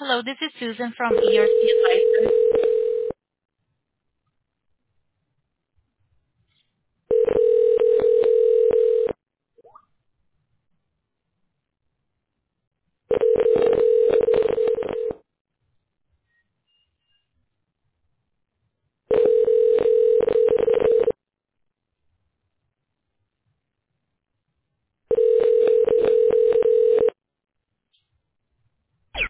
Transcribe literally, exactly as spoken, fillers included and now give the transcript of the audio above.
Hello, this is Susan from E R C Advisors.